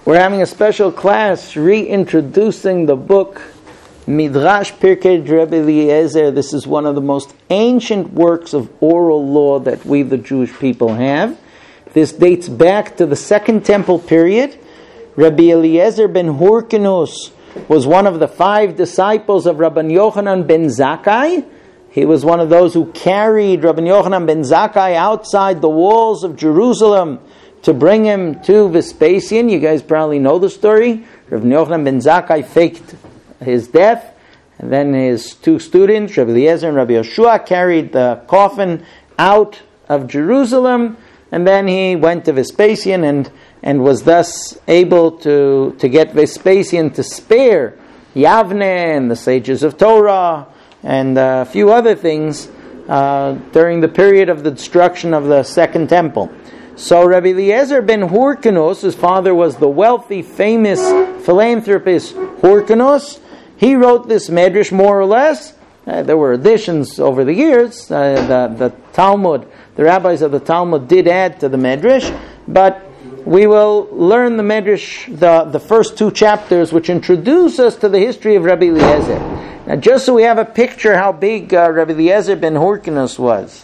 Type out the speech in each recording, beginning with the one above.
We're having a special class reintroducing the book Midrash Pirkei Rebbe Eliezer. This is one of the most ancient works of oral law that we, the Jewish people, have. This dates back to the Second Temple period. Rabbi Eliezer ben Hyrcanus was one of the 5 disciples of Rabban Yochanan ben Zakkai. He was one of those who carried Rabban Yochanan ben Zakkai outside the walls of Jerusalem to bring him to Vespasian. You guys probably know the story. Rabban Yochanan ben Zakkai faked his death, and then his 2 students, Rabbi Eliezer and Rabbi Yeshua, carried the coffin out of Jerusalem, and then he went to Vespasian and was thus able to get Vespasian to spare Yavne and the sages of Torah and a few other things during the period of the destruction of the Second Temple. So Rabbi Eliezer ben Hyrcanus, his father was the wealthy, famous philanthropist Hyrcanus. He wrote this medrash more or less. There were additions over the years. The Talmud, the rabbis of the Talmud did add to the medrash, but we will learn the medrash, the first 2 chapters, which introduce us to the history of Rabbi Eliezer. Now, just so we have a picture how big Rabbi Eliezer ben Hyrcanus was.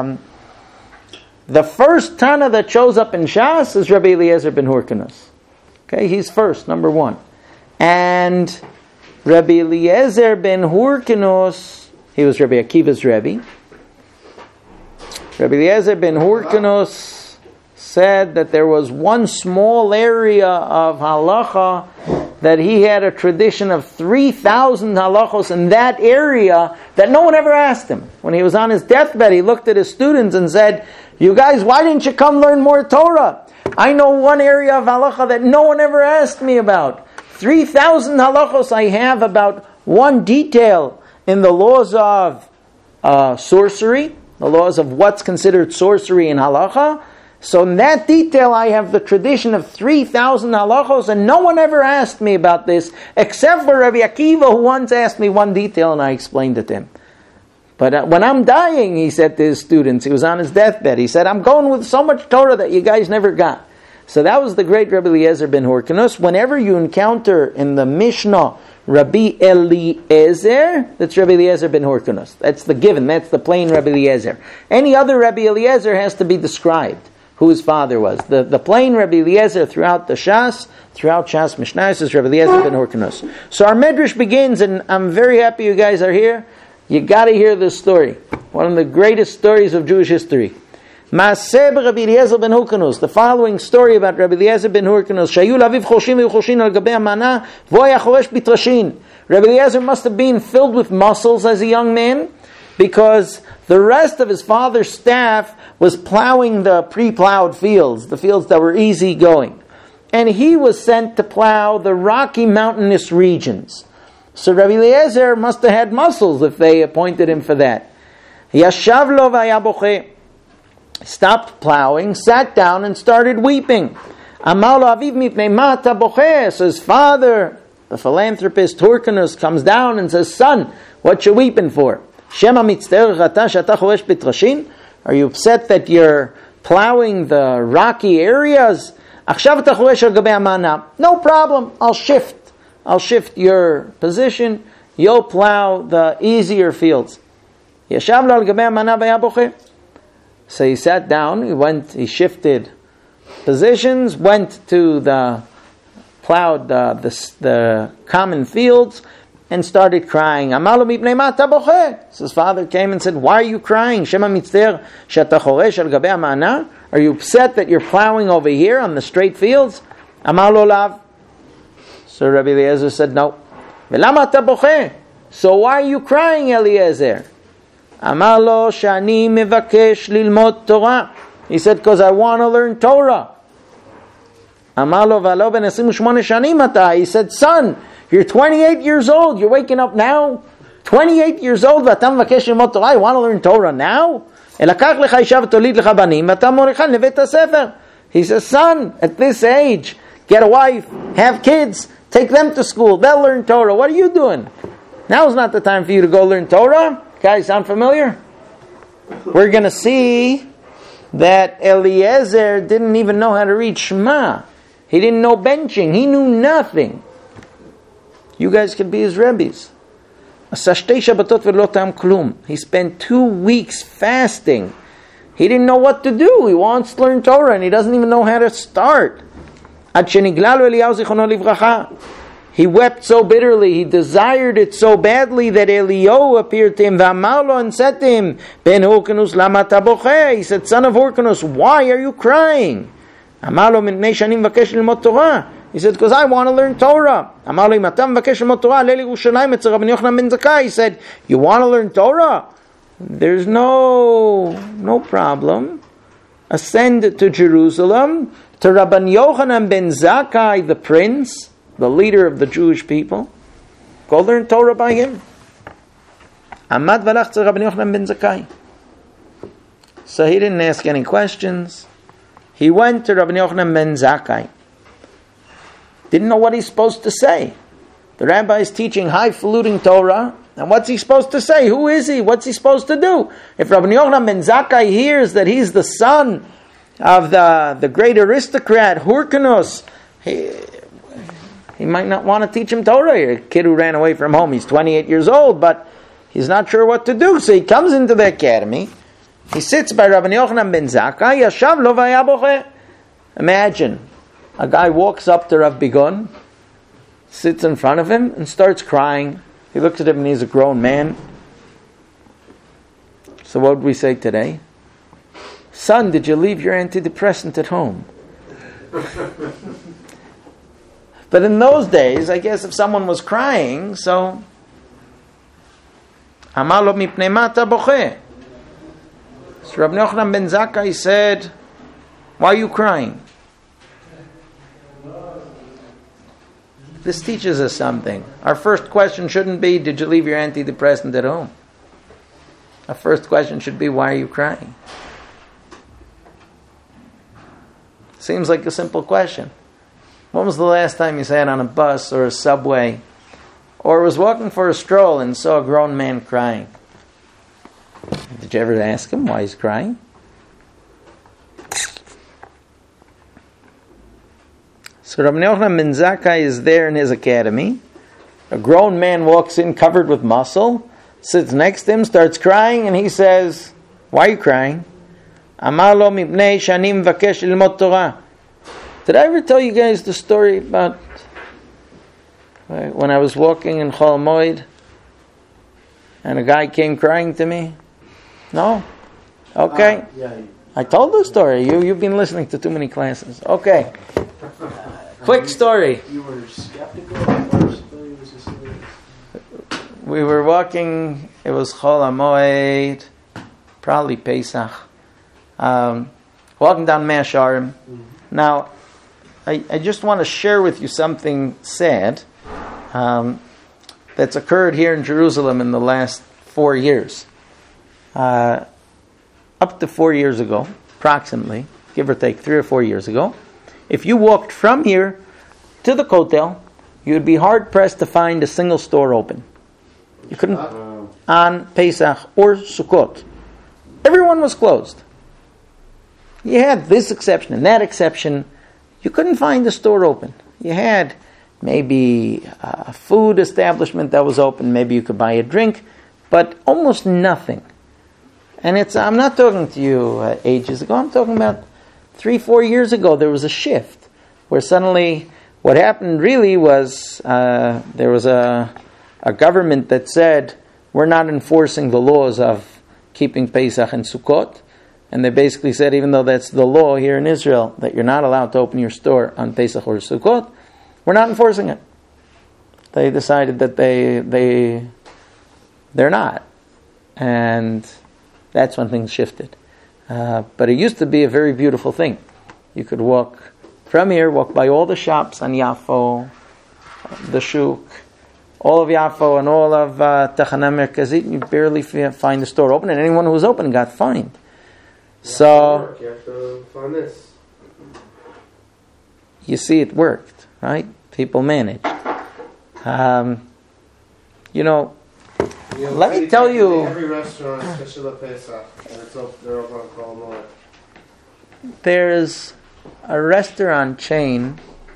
The first Tana that shows up in Shas is Rabbi Eliezer ben Hyrcanus. Okay, he's first, number 1. And Rabbi Eliezer ben Hyrcanus, he was Rabbi Akiva's Rebbe. Rabbi Eliezer ben Hyrcanus said that there was one small area of halacha that he had a tradition of 3,000 halachos in that area that no one ever asked him. When he was on his deathbed, he looked at his students and said, "You guys, why didn't you come learn more Torah? I know one area of halacha that no one ever asked me about. 3,000 halachos I have about one detail in the laws of sorcery, the laws of what's considered sorcery in halacha. So in that detail I have the tradition of 3,000 halachos, and no one ever asked me about this, except for Rabbi Akiva, who once asked me one detail and I explained it to him. But when I'm dying," he said to his students, he was on his deathbed, he said, "I'm going with so much Torah that you guys never got." So that was the great Rabbi Eliezer ben Hyrcanus. Whenever you encounter in the Mishnah Rabbi Eliezer, that's Rabbi Eliezer ben Hyrcanus. That's the given, that's the plain Rabbi Eliezer. Any other Rabbi Eliezer has to be described, who his father was. The plain Rabbi Eliezer throughout Shas Mishnah is Rabbi Eliezer ben Hyrcanus. So our medrash begins, and I'm very happy you guys are here. You got to hear this story. One of the greatest stories of Jewish history. Maaseh Rabbi Eliezer ben Hyrcanus. The following story about Rabbi Eliezer ben Hyrcanus. Shayu laviv choshin v'choshin al gabei amana v'oya choresh bitrashin. Rabbi Eliezer must have been filled with muscles as a young man, because the rest of his father's staff was plowing the pre-plowed fields, the fields that were easy going. And he was sent to plow the rocky mountainous regions. So Rabbi Eliezer must have had muscles if they appointed him for that. Yashav lo v'haya bocheh. Stopped plowing, sat down, and started weeping. Amar lo aviv mipnei ma ata bocheh. So his father, the philanthropist Hyrcanus, comes down and says, "Son, what you weeping for? Shema mitzter chata shata choresh bitrashin? Are you upset that you're plowing the rocky areas? Achshav ata choresh al gabei amana. No problem, I'll shift your position. You'll plow the easier fields." Yashav lo al gabei amana v'haya bocheh. So he sat down, he shifted positions, went to plowed the common fields, and started crying. So his father came and said, "Why are you crying? Shema mitzter shata choresh al gabei amana? Are you upset that you're plowing over here on the straight fields?" Amar lo lav. So Rabbi Eliezer said, "No." Ve'lama ata bocheh? So why are you crying, Eliezer? Amar lo shani mevakesh lilmod Torah. He said, "Because I want to learn Torah." Amar lo v'alo ben 28 shanim ata. He said, "Son, you're 28 years old. You're waking up now? 28 years old, v'ata mevakesh lilmod Torah. You want to learn Torah now? Elakach lecha isha v'tolid lecha banim, v'ata morecha levet hasefer." He says, "Son, at this age, get a wife, have kids, take them to school. They'll learn Torah. What are you doing? Now's not the time for you to go learn Torah." Guys, sound familiar? We're going to see that Eliezer didn't even know how to read Shema. He didn't know benching. He knew nothing. You guys could be his rebbes. He spent 2 weeks fasting. He didn't know what to do. He wants to learn Torah and he doesn't even know how to start. He wept so bitterly, he desired it so badly that Eliyahu appeared to him and said to him, Ben Hurkanus lama tabocheh. He said, son of Hurkanus, why are you crying? He said, because I want to learn Torah. He said, you want to learn Torah? There's no problem. Ascend to Jerusalem, to Rabban Yochanan ben Zakkai, the prince, the leader of the Jewish people. Go learn Torah by him. Amad v'alach to Rabban Yochanan ben Zakkai. So he didn't ask any questions. He went to Rabban Yochanan ben Zakkai. Didn't know what he's supposed to say. The rabbi is teaching highfalutin Torah, and what's he supposed to say? Who is he? What's he supposed to do? If Rabban Yochanan ben Zakkai hears that he's the son of the great aristocrat Hurkanus, he might not want to teach him Torah. A kid who ran away from home. He's 28 years old, but he's not sure what to do. So he comes into the academy. He sits by Rabban Yochanan ben Zakkai. Yashav lo v'haya bocheh. Imagine, a guy walks up to Rav Bigun, sits in front of him, and starts crying. He looks at him and he's a grown man. So what would we say today? Son, did you leave your antidepressant at home? But in those days, I guess if someone was crying, so Amar lo mipnei ma ata bocheh. So Rabbi Yochanan ben Zakkai said, why are you crying? This teaches us something. Our first question shouldn't be, did you leave your antidepressant at home? Our first question should be, why are you crying? Seems like a simple question. When was the last time you sat on a bus or a subway or was walking for a stroll and saw a grown man crying? Did you ever ask him why he's crying? So Rabbi Yochanan ben Zakkai is there in his academy. A grown man walks in covered with muscle, sits next to him, starts crying, and he says, why are you crying? Amar lo mipnei shani mvakesh lilmod Torah. Did I ever tell you guys the story about when I was walking in Chol Moed and a guy came crying to me? No? Okay. Yeah. I told the story. You've been listening to too many classes. Okay. Quick story. You were skeptical at first, but it was just We were walking, it was Chol HaMoed, probably Pesach, walking down Mea Shearim. Now, I just want to share with you something sad that's occurred here in Jerusalem in the last 4 years. Up to 4 years ago, approximately, give or take 3 or 4 years ago, if you walked from here to the Kotel, you would be hard-pressed to find a single store open. You couldn't, on Pesach or Sukkot. Everyone was closed. You had this exception and that exception. You couldn't find a store open. You had maybe a food establishment that was open. Maybe you could buy a drink, but almost nothing. And I'm not talking to you ages ago. I'm talking about 3-4 years ago. There was a shift where suddenly what happened really was there was a government that said, we're not enforcing the laws of keeping Pesach and Sukkot. And they basically said, even though that's the law here in Israel, that you're not allowed to open your store on Pesach or Sukkot, we're not enforcing it. They decided that they're not. And that's when things shifted. But it used to be a very beautiful thing. You could walk from here, walk by all the shops on Yafo, the Shuk, all of Yafo and all of Tachana Merkazit, and you barely find the store open, and anyone who was open got fined. So, you have to find this. You see, it worked, right? People managed. Let me tell you. Every restaurant, especially Pesach, and they're open on Chol Moed. There's a restaurant chain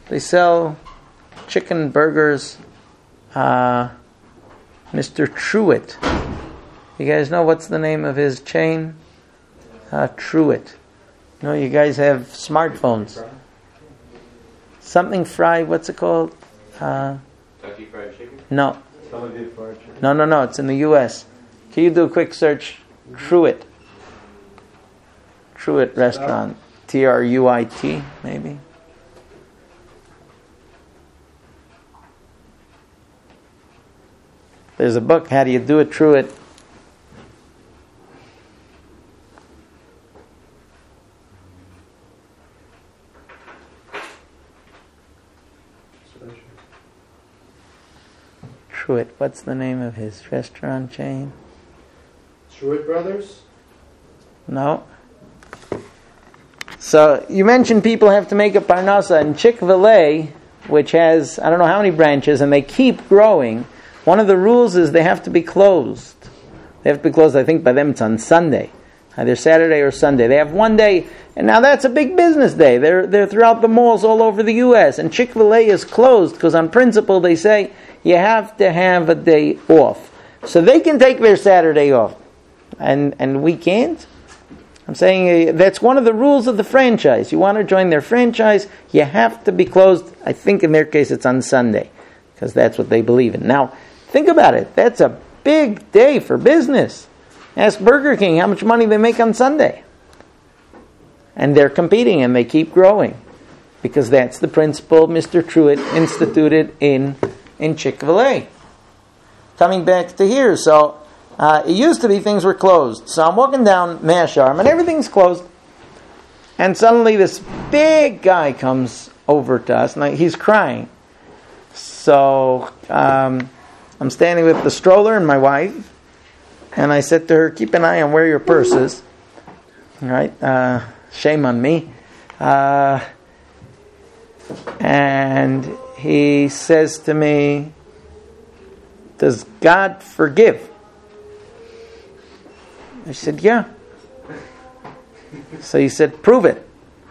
They sell chicken burgers. Mr. Truett. You guys know what's the name of his chain? Truett. No, you guys have smartphones. Something fried. What's it called? Kentucky Fried Chicken? No. Tel Aviv fried chicken. No. It's in the U.S. Can you do a quick search? Truett. Truett Restaurant. Truit, maybe. There's a book, How Do You Do It, Truett. Truett, what's the name of his restaurant chain? Truett Brothers? No. So, you mentioned people have to make a parnasa, and Chick-fil-A, which has, I don't know how many branches, and they keep growing, one of the rules is they have to be closed. They have to be closed, I think by them it's on Sunday. Either Saturday or Sunday. They have one day, and now that's a big business day. They're throughout the malls all over the U.S., and Chick-fil-A is closed, because on principle they say you have to have a day off. So they can take their Saturday off, and we can't. I'm saying that's one of the rules of the franchise. You want to join their franchise, you have to be closed. I think in their case it's on Sunday, because that's what they believe in. Now, think about it. That's a big day for business. Ask Burger King how much money they make on Sunday. And they're competing and they keep growing. Because that's the principle Mr. Truett instituted in Chick-fil-A. Coming back to here, so it used to be things were closed. So I'm walking down Mea Shearim and everything's closed. And suddenly this big guy comes over to us and he's crying. So I'm standing with the stroller and my wife, and I said to her, keep an eye on where your purse is. All right? Shame on me. And he says to me, does God forgive? I said, yeah. So he said, prove it.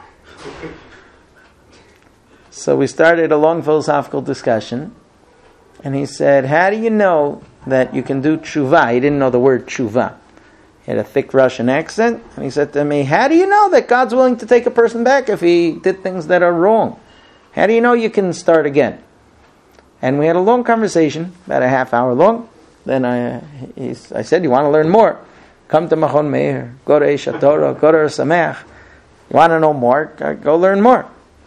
So we started a long philosophical discussion. And he said, how do you know that you can do tshuva? He didn't know the word tshuva. He had a thick Russian accent. And he said to me, how do you know that God's willing to take a person back if he did things that are wrong? How do you know you can start again? And we had a long conversation, about a half hour long. Then I said, you want to learn more? Come to Machon Meir, go to Eish HaTorah, go to Sameach. You want to know more? Go learn more.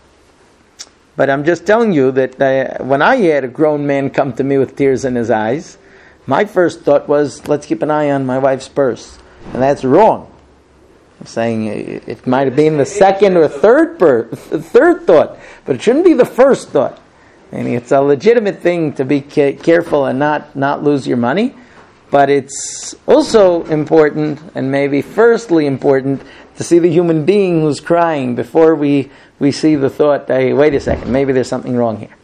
But I'm just telling you that when I had a grown man come to me with tears in his eyes, my first thought was, let's keep an eye on my wife's purse. And that's wrong. I'm saying it might have been the second or third thought, but it shouldn't be the first thought. And it's a legitimate thing to be careful and not lose your money. But it's also important, and maybe firstly important, to see the human being who's crying before we see the thought, hey, wait a second, maybe there's something wrong here.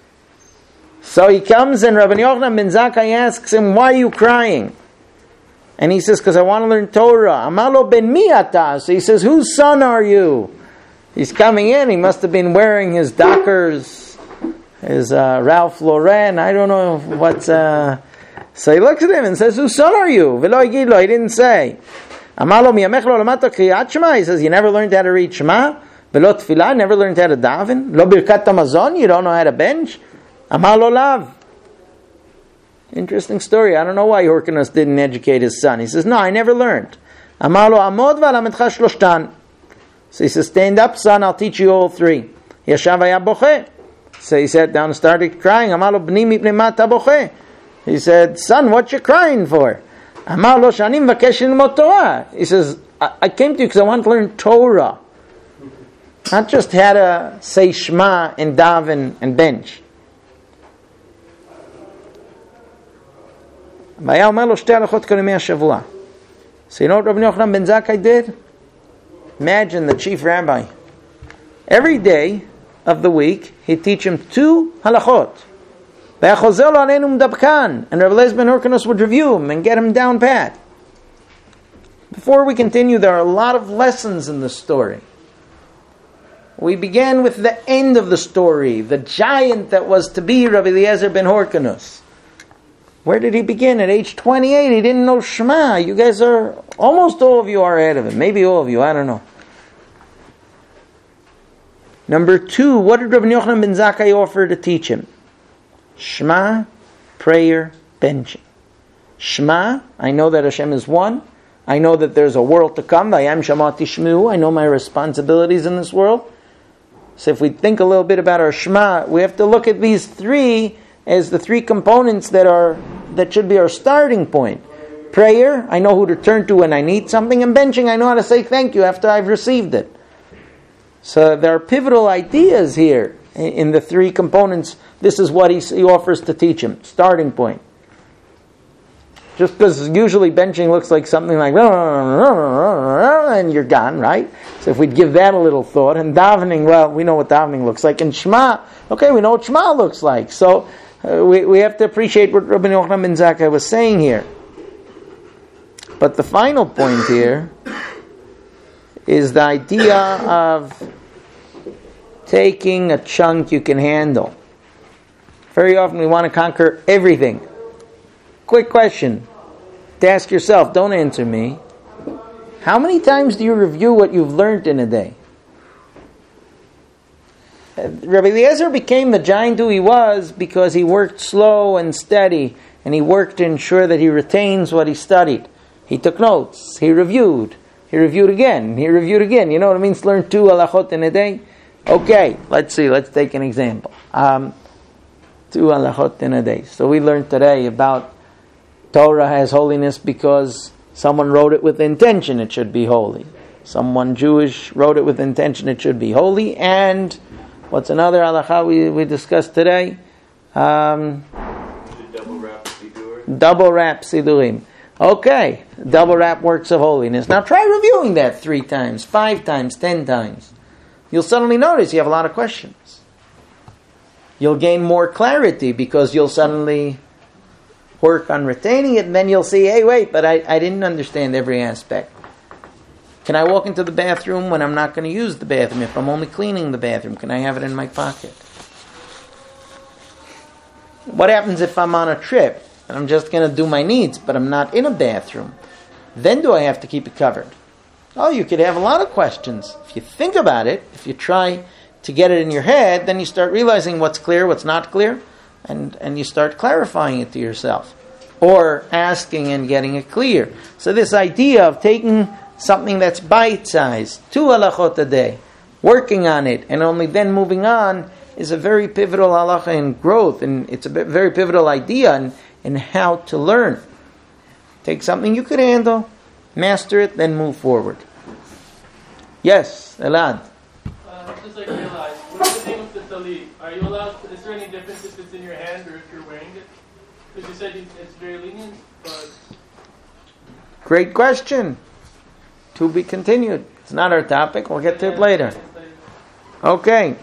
So he comes and Rabbi Yochanan ben Zakkai asks him, why are you crying? And he says, because I want to learn Torah. Amalo ben mi ata. So he says, whose son are you? He's coming in, he must have been wearing his Dockers, his Ralph Lauren, I don't know what's... So he looks at him and says, whose son are you? V'lo yigid lo, he didn't say. Amalo miyamech lo lamata kriyat Shema. He says, you never learned how to read Shema? V'lo tefillah, never learned how to daven? Lo birkat hamazon, you don't know how to bench? Amalo lav. Interesting story. I don't know why Hyrcanus didn't educate his son. He says, no, I never learned. Amalo amod v'alametcha shloshtan. So he says, stand up, son, I'll teach you all three. Yashav haya boche. So he sat down and started crying. Amalo bni mipnei ma ta boche. He said, son, what you crying for? Amar lo shani mvakesh lilmod Torah. He says, I came to you because I want to learn Torah. Not just how to say Shema and daven and bench. So you know what Rabbi Yochanan ben Zakkai did? Imagine the chief rabbi. Every day of the week, he'd teach him 2 halachot. And Rabbi Eliezer ben Hyrcanus would review him and get him down pat. Before we continue, there are a lot of lessons in this story. We began with the end of the story, the giant that was to be Rabbi Eliezer ben Horkanus. Where did he begin? At age 28, he didn't know Shema. You guys are, almost all of you are ahead of him. Maybe all of you, I don't know. Number 2, what did Rabbi Yochanan ben Zakkai offer to teach him? Shema, prayer, benching. Shema, I know that Hashem is one. I know that there's a world to come. I am Shema Tishmu. I know my responsibilities in this world. So if we think a little bit about our Shema, we have to look at these 3 as the 3 components that should be our starting point. Prayer, I know who to turn to when I need something. And benching, I know how to say thank you after I've received it. So there are pivotal ideas here in the 3 components. This is what he offers to teach him. Starting point. Just because usually benching looks like something like and you're gone, right? So if we'd give that a little thought, and davening, well, we know what davening looks like, and Shema, okay, we know what Shema looks like. So we have to appreciate what Rabbi Yochanan ben Zakkai was saying here. But the final point here is the idea of taking a chunk you can handle. Very often we want to conquer everything. Quick question to ask yourself, don't answer me. How many times do you review what you've learned in a day? Rabbi Eliezer became the giant who he was because he worked slow and steady, and he worked to ensure that he retains what he studied. He took notes, he reviewed again, he reviewed again. You know what it means to learn 2 halachot in a day? Okay, let's see, let's take an example. 2 halachot in a day. So we learned today about Torah has holiness because someone wrote it with intention it should be holy. Someone Jewish wrote it with intention it should be holy. And what's another halacha we discussed today? Double wrap sidur. Double wrap sidurim. Okay, double wrap works of holiness. Now try reviewing that 3 times, 5 times, 10 times. You'll suddenly notice you have a lot of questions. You'll gain more clarity because you'll suddenly work on retaining it, and then you'll see, hey, wait, but I didn't understand every aspect. Can I walk into the bathroom when I'm not going to use the bathroom? If I'm only cleaning the bathroom, can I have it in my pocket? What happens if I'm on a trip and I'm just going to do my needs, but I'm not in a bathroom? Then do I have to keep it covered? Oh, you could have a lot of questions. If you think about it, if you try to get it in your head, then you start realizing what's clear, what's not clear, and you start clarifying it to yourself, or asking and getting it clear. So this idea of taking something that's bite-sized, 2 halachot a day, working on it, and only then moving on, is a very pivotal halacha in growth, and it's a very pivotal idea in how to learn. Take something you could handle, master it, then move forward. Yes, Elad. Just like realize, what's the name of the talit? Are you allowed? Is there any difference if it's in your hand or if you're wearing it? Because you said it's very lenient, but Great question. To be continued. It's not our topic. We'll get to it later. Okay.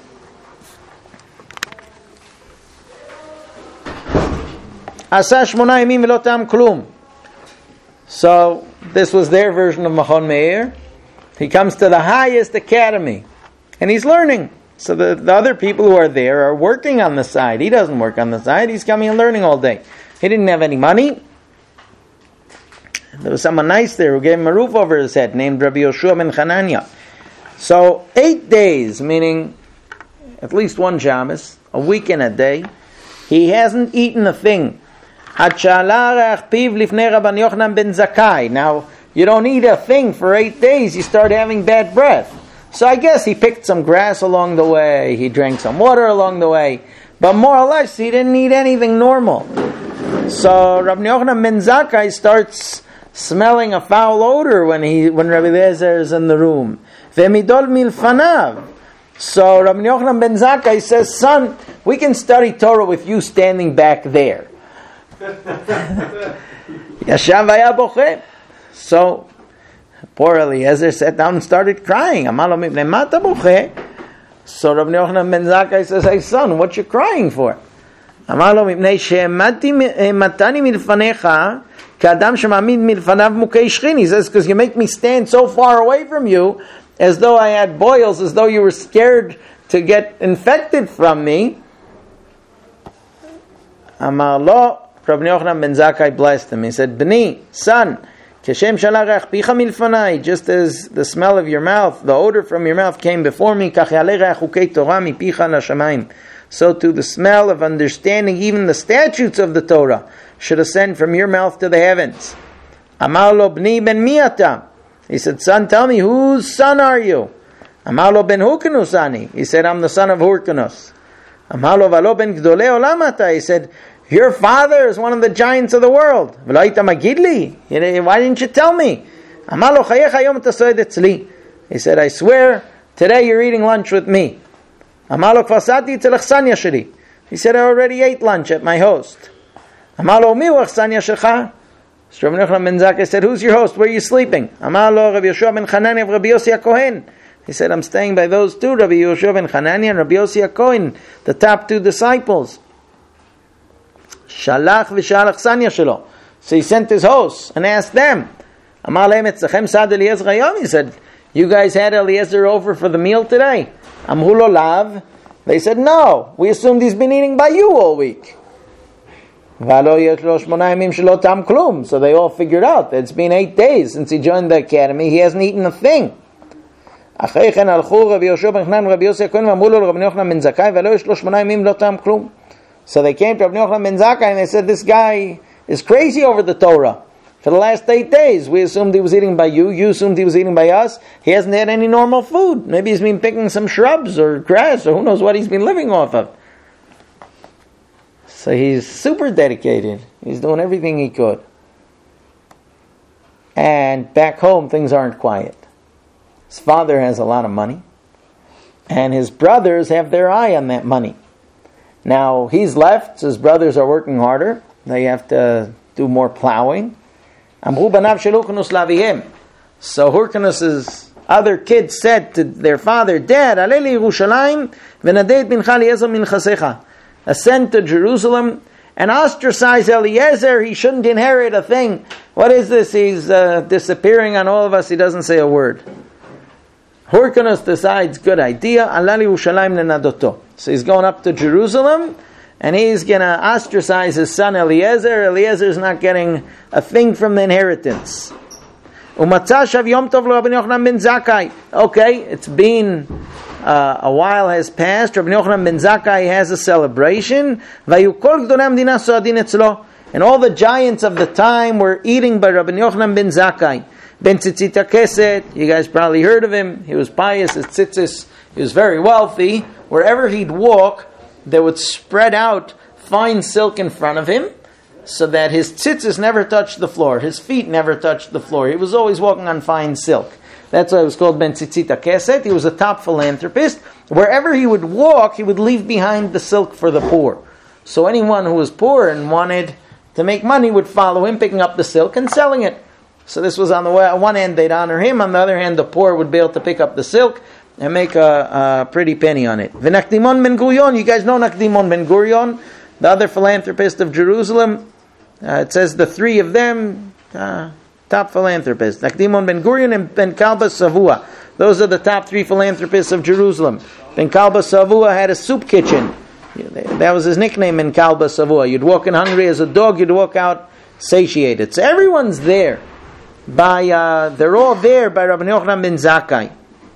Asa 8 yamim v'lo tam klum. So this was their version of Machon Meir. He comes to the highest academy, and he's learning. So the other people who are there are working on the side. He doesn't work on the side. He's coming and learning all day. He didn't have any money. There was someone nice there who gave him a roof over his head, named Rabbi Yoshua ben Chananya. So 8 days, meaning at least 1 Shabbos, a week and a day, he hasn't eaten a thing. Now, you don't eat a thing for 8 days, you start having bad breath. So I guess he picked some grass along the way, he drank some water along the way, but more or less he didn't eat anything normal. So Rabbi Yochanan ben Zakkai starts smelling a foul odor when Rabbi Eliezer is in the room. Ve'midol milfanav. So Rabbi Yochanan ben Zakkai says, son, we can study Torah with you standing back there. Yashav haya boche. So poor Eliezer sat down and started crying. So Rabbi Yochanan ben Zakkai says, hey son, what you crying for? He says, because you make me stand so far away from you, as though I had boils, as though you were scared to get infected from me. Amar lo, Rabbi Yochanan ben Zakkai blessed him. He said, B'ni, son, Keshem shalach picha milfanai, just as the smell of your mouth, the odor from your mouth came before me, kach yalech chukei Torah mi picha nashamayim. So too the smell of understanding even the statutes of the Torah should ascend from your mouth to the heavens. Amar lo b'ni ben miata. He said, son, tell me, whose son are you? Amar lo ben Hurkanus ani. He said, I'm the son of Hurkanus. Amar lo valo ben gdolei olamata. He said, your father is one of the giants of the world. V'lo hayta magid li. Why didn't you tell me? Amar lo chayecha hayom tasoed etzli. He said, I swear, today you're eating lunch with me. Amar lo kvar sati etzel achsanya sheli. He said, I already ate lunch at my host. Amar lo mihu achsanya shelcha. So Rabbi Yochanan ben Zakkai said, who's your host? Where are you sleeping? Amar lo Rabbi Yoshua ben Chananya and Rabbi Yossi HaKohen. He said, I'm staying by those two, Rabbi Yoshua ben Chananya and Rabbi Yossi HaKohen, the top two disciples. Shalach v'shalach sanya shelo. So he sent his hosts and asked them, Amar lehem etzachem sad Eliezer hayom. He said, you guys had Eliezer over for the meal today? Amru lo lav. They said, no. We assumed he's been eating by you all week. So they all figured out that it's been 8 days since he joined the academy. He hasn't eaten a thing. So they came to Rabbi Yochanan ben Zakkai and they said, this guy is crazy over the Torah. For the last 8 days, we assumed he was eating by you. You assumed he was eating by us. He hasn't had any normal food. Maybe he's been picking some shrubs or grass or who knows what he's been living off of. So he's super dedicated. He's doing everything he could. And back home, things aren't quiet. His father has a lot of money. And his brothers have their eye on that money. Now, he's left. His brothers are working harder. They have to do more plowing. So Hurkanus's other kids said to their father, Dad, aleli Yerushalayim v'nadeit bincha Eliezer minchasecha. Ascend to Jerusalem and ostracize Eliezer. He shouldn't inherit a thing. What is this? He's disappearing on all of us. He doesn't say a word. Hurkanus decides, good idea. Alali Yerushalayim lenadoto. So he's going up to Jerusalem and he's going to ostracize his son Eliezer. Eliezer's not getting a thing from the inheritance. Okay, it's been a while has passed. Rabbi Yochanan ben Zakkai has a celebration. And all the giants of the time were eating by Rabbi Yochanan ben Zakkai. Ben Tzitzita Keset, you guys probably heard of him. He was pious as tzitzis. He was very wealthy. Wherever he'd walk, they would spread out fine silk in front of him so that his tzitzis never touched the floor. His feet never touched the floor. He was always walking on fine silk. That's why it was called Ben Tzitzita Keset. He was a top philanthropist. Wherever he would walk, he would leave behind the silk for the poor. So anyone who was poor and wanted to make money would follow him, picking up the silk and selling it. So this was on one hand, they'd honor him. On the other hand, the poor would be able to pick up the silk and make a pretty penny on it. V'Nakdimon ben Gurion, you guys know Nakdimon ben Gurion, the other philanthropist of Jerusalem. It says the three of them, top philanthropists. Nakdimon ben Gurion and Ben Kalba Savua. Those are the top three philanthropists of Jerusalem. Ben Kalba Savua had a soup kitchen. That was his nickname, Ben Kalba Savua. You'd walk in hungry as a dog, you'd walk out satiated. So everyone's there. They're all there by Rabbi Yochanan ben Zakkai.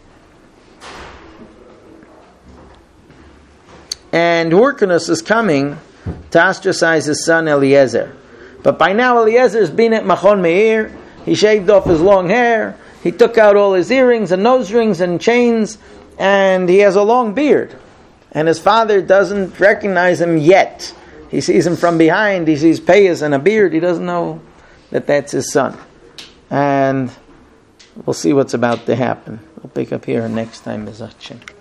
And Hurkanus is coming to ostracize his son Eliezer. But by now Eliezer's been at Machon Meir. He shaved off his long hair. He took out all his earrings and nose rings and chains. And he has a long beard. And his father doesn't recognize him yet. He sees him from behind. He sees payas and a beard. He doesn't know that that's his son. And we'll see what's about to happen. We'll pick up here next time, Bezach Hashem.